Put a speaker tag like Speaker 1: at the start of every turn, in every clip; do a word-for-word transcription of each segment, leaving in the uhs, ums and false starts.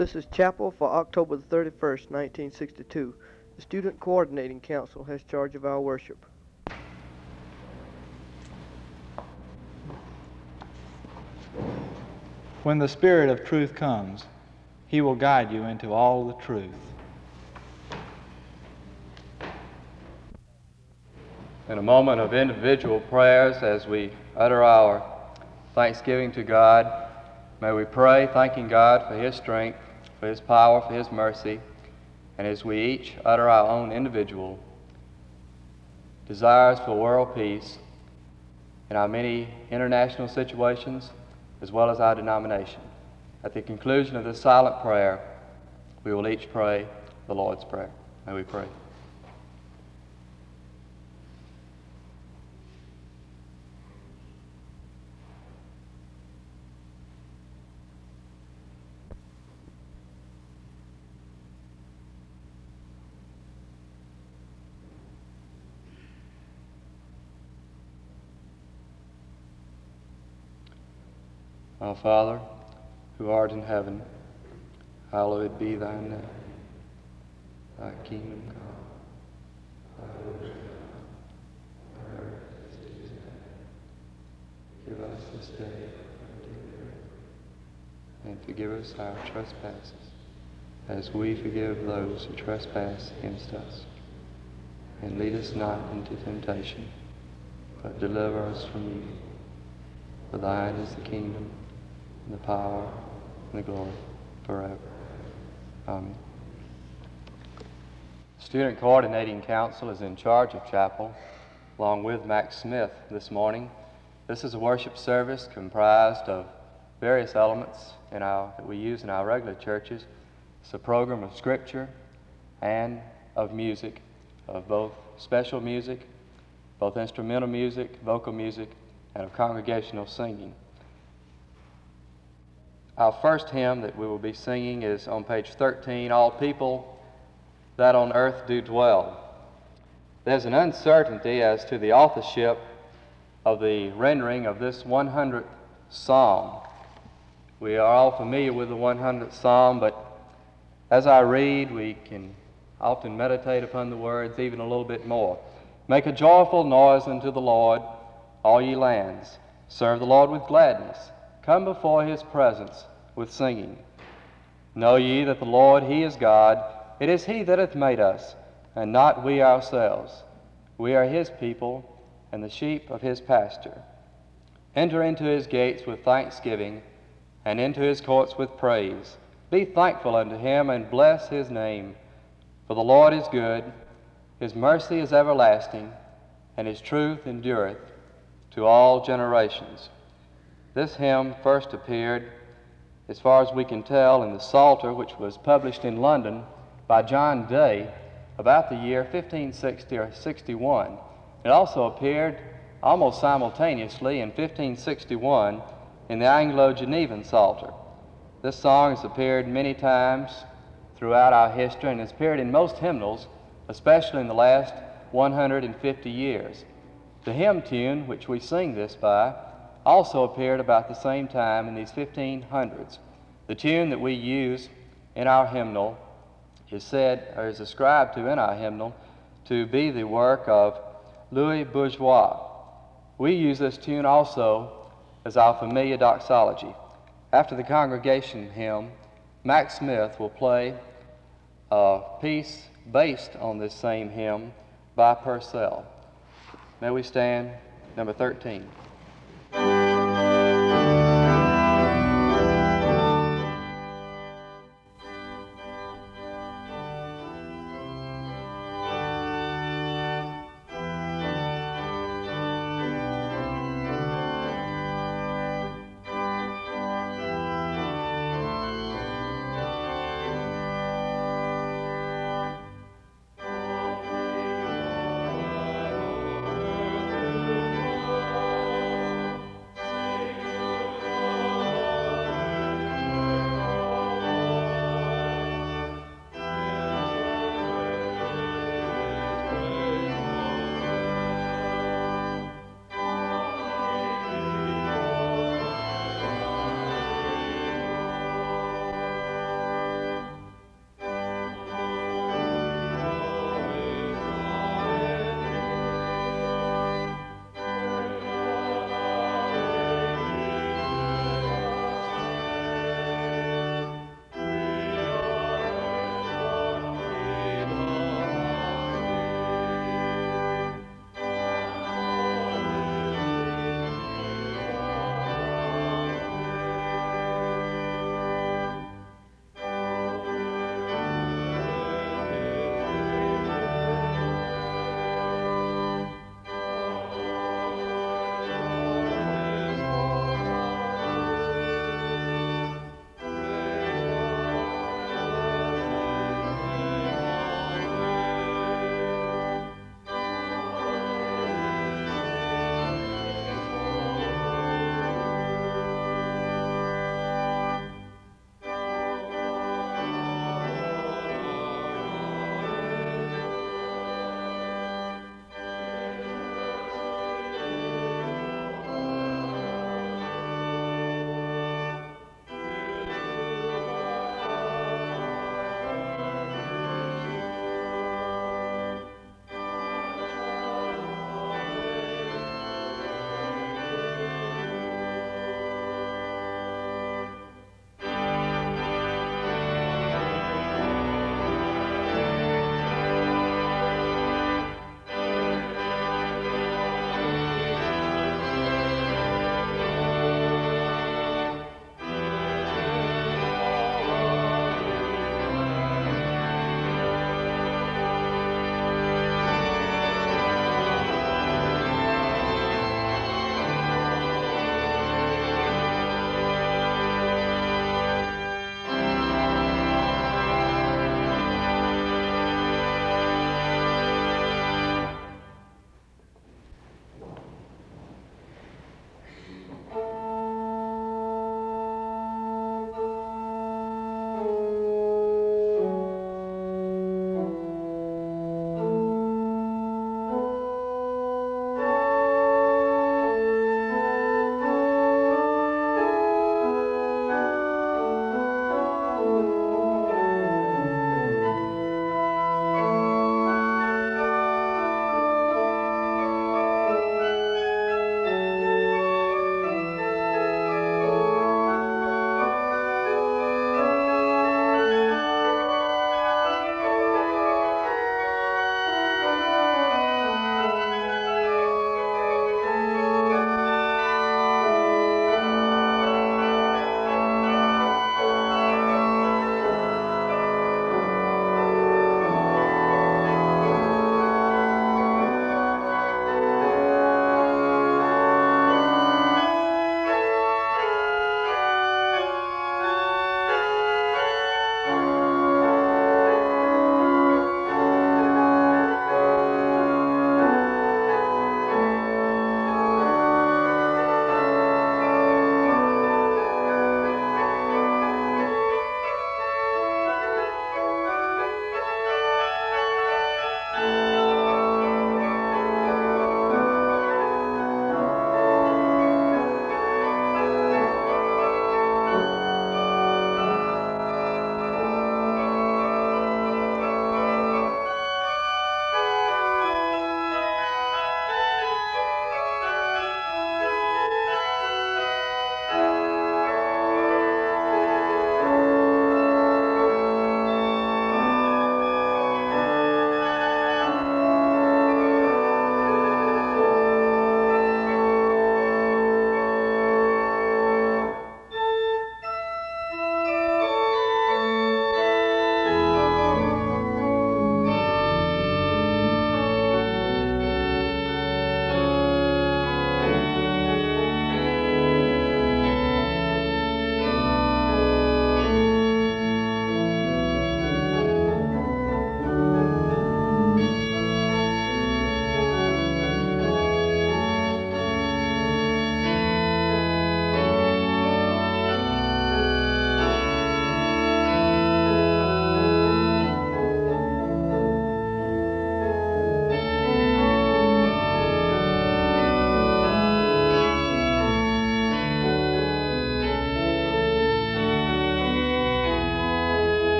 Speaker 1: This is chapel for October the thirty-first, nineteen sixty-two. The Student Coordinating Council has charge of our worship.
Speaker 2: When the Spirit of truth comes, He will guide you into all the truth.
Speaker 3: In a moment of individual prayers, as we utter our thanksgiving to God, may we pray thanking God for His strength, for His power, for His mercy, and as we each utter our own individual desires for world peace in our many international situations as well as our denomination. At the conclusion of this silent prayer, we will each pray the Lord's Prayer. May we pray. Our Father, who art in heaven, hallowed be thy name. Thy kingdom come, thy will be done, on earth as it is in heaven. Give us this day our daily bread, and forgive us our trespasses, as we forgive those who trespass against us. And lead us not into temptation, but deliver us from evil. For thine is the kingdom, and the power, and the glory, forever. Amen. The Student Coordinating Council is in charge of chapel, along with Max Smith this morning. This is a worship service comprised of various elements in our, that we use in our regular churches. It's a program of scripture and of music, of both special music, both instrumental music, vocal music, and of congregational singing. Our first hymn that we will be singing is on page thirteen, All People That on Earth Do Dwell. There's an uncertainty as to the authorship of the rendering of this one hundredth Psalm. We are all familiar with the one hundredth Psalm, but as I read, we can often meditate upon the words even a little bit more. Make a joyful noise unto the Lord, all ye lands. Serve the Lord with gladness. Come before His presence with singing. Know ye that the Lord, He is God. It is He that hath made us, and not we ourselves. We are His people, and the sheep of His pasture. Enter into His gates with thanksgiving, and into His courts with praise. Be thankful unto Him, and bless His name. For the Lord is good, His mercy is everlasting, and His truth endureth to all generations. This hymn first appeared, as far as we can tell, in the Psalter, which was published in London by John Day about the year fifteen sixty or sixty-one. It also appeared almost simultaneously in fifteen sixty-one in the Anglo-Genevan Psalter. This song has appeared many times throughout our history and has appeared in most hymnals, especially in the last one hundred fifty years. The hymn tune, which we sing this by, also appeared about the same time in these fifteen hundreds. The tune that we use in our hymnal is said, or is ascribed to in our hymnal, to be the work of Louis Bourgeois. We use this tune also as our familiar doxology. After the congregation hymn, Max Smith will play a piece based on this same hymn by Purcell. May we stand, number thirteen.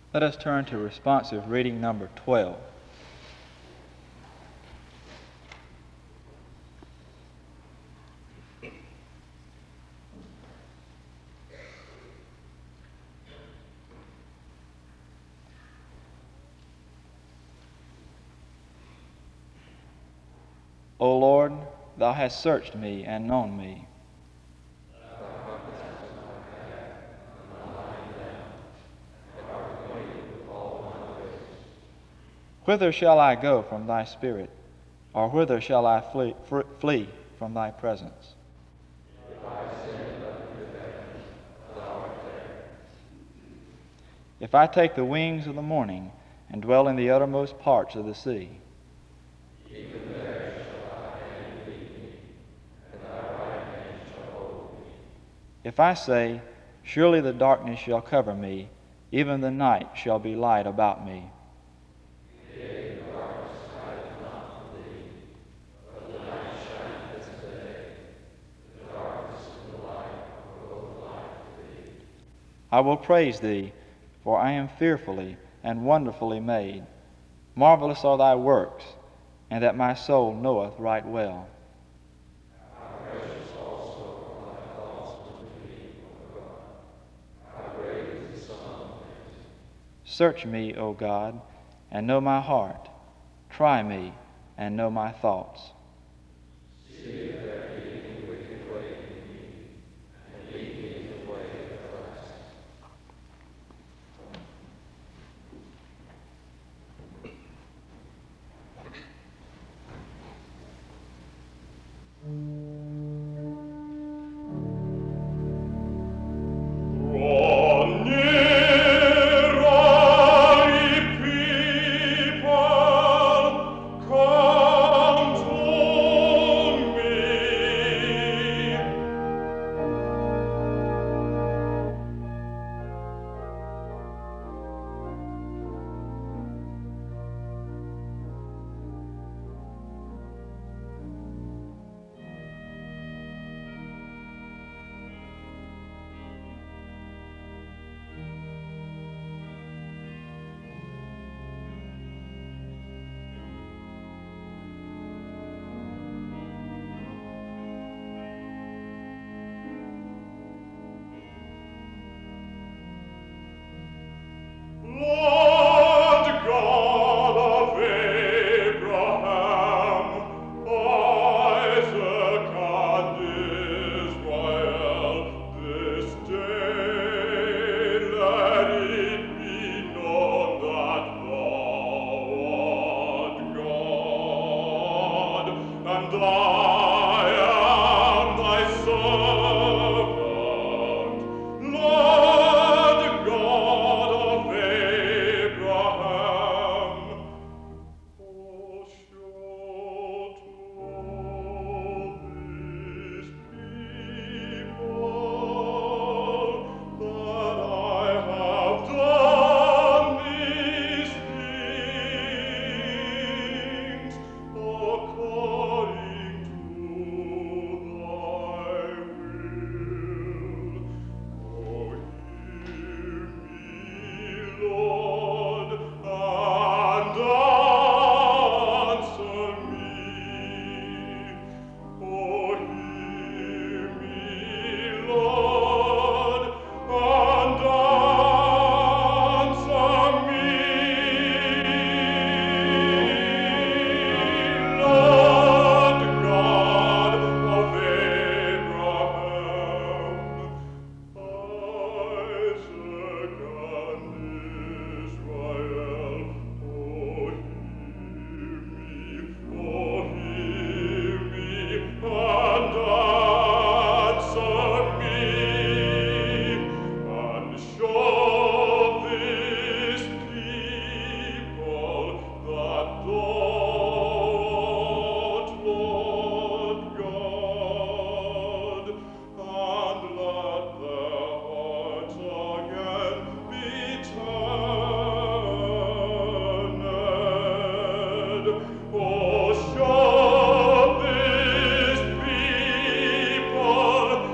Speaker 2: Let us turn to responsive reading number twelve. O Lord, thou hast searched me and known me. Whither shall I go from thy spirit, or whither shall I flee, fr- flee from thy presence? If I take the wings of the morning and dwell in the uttermost parts of the sea, if I say, surely the darkness shall cover me, even the night shall be light about me. I will praise thee, for I am fearfully and wonderfully made. Marvelous are thy works, and that my soul knoweth right well. Search me, O God, and know my heart. Try me, and know my thoughts.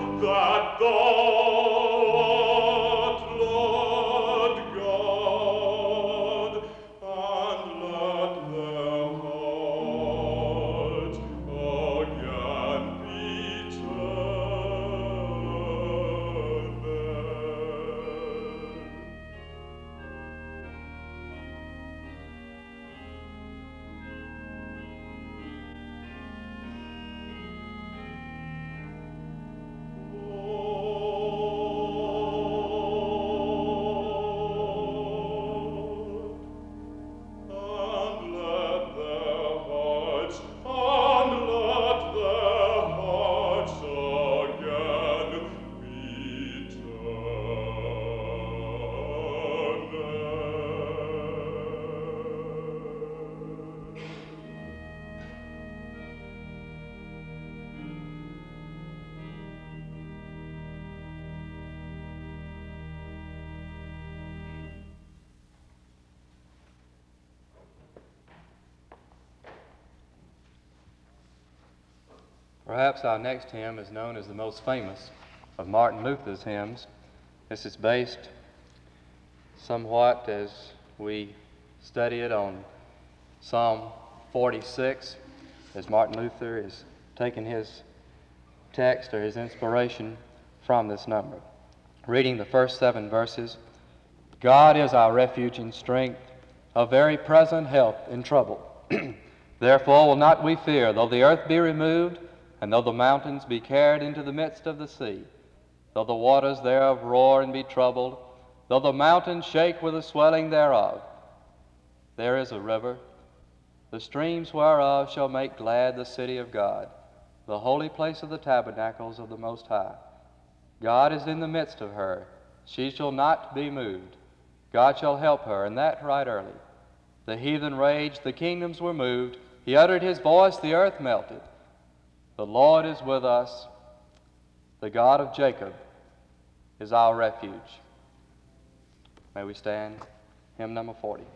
Speaker 4: That thou art Lord God.
Speaker 3: Perhaps our next hymn is known as the most famous of Martin Luther's hymns. This is based somewhat, as we study it, on Psalm forty-six, as Martin Luther is taking his text or his inspiration from this number. Reading the first seven verses, God is our refuge and strength, a very present help in trouble. Therefore will not we fear, though the earth be removed, and though the mountains be carried into the midst of the sea, though the waters thereof roar and be troubled, though the mountains shake with the swelling thereof. There is a river, the streams whereof shall make glad the city of God, the holy place of the tabernacles of the Most High. God is in the midst of her, she shall not be moved. God shall help her, and that right early. The heathen raged, the kingdoms were moved. He uttered his voice, the earth melted. The Lord is with us. The God of Jacob is our refuge. May we stand. Hymn number forty.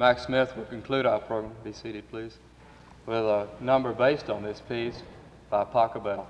Speaker 3: Max Smith will conclude our program. Be seated, please. With a number based on this piece by Pachelbel.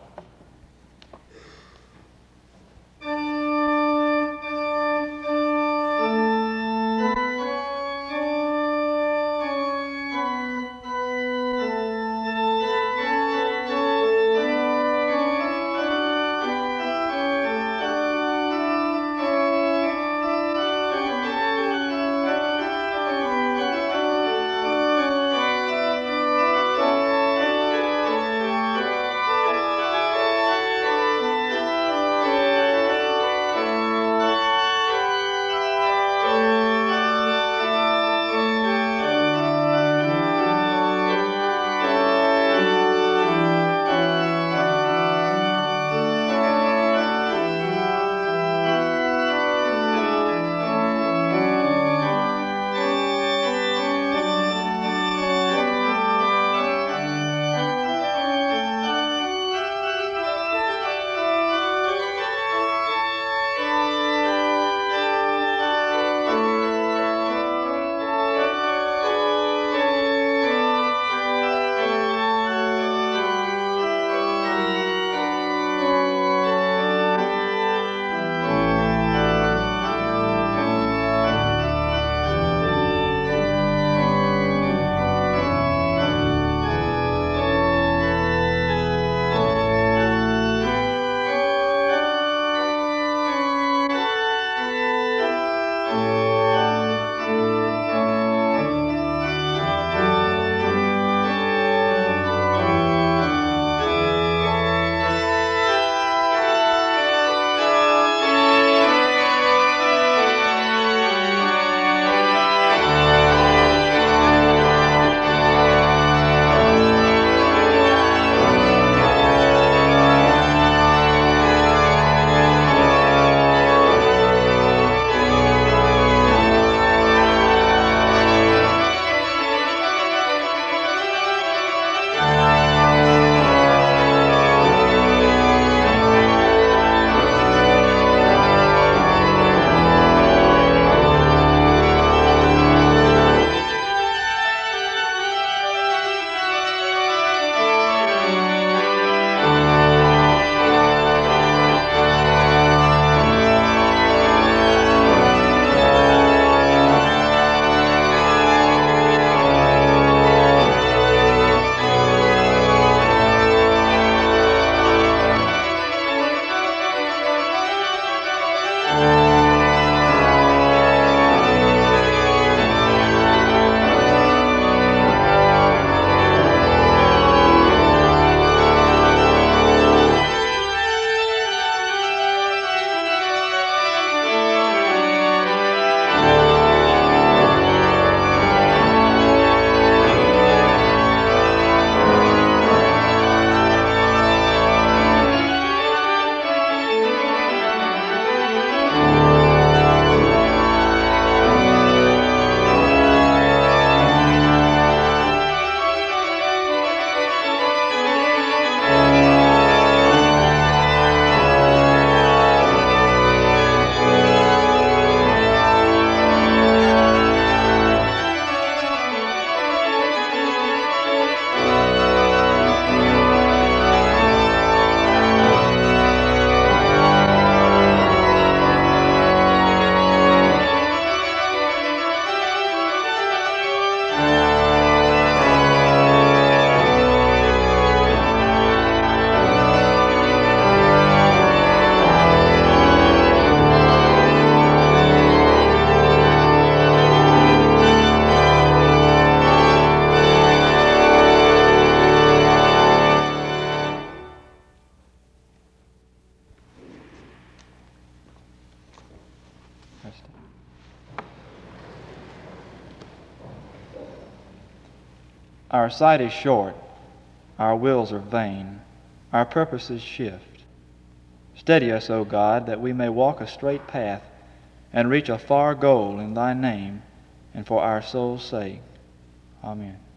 Speaker 2: Our sight is short, our wills are vain, our purposes shift. Steady us, O God, that we may walk a straight path and reach a far goal in Thy name and for our soul's sake. Amen.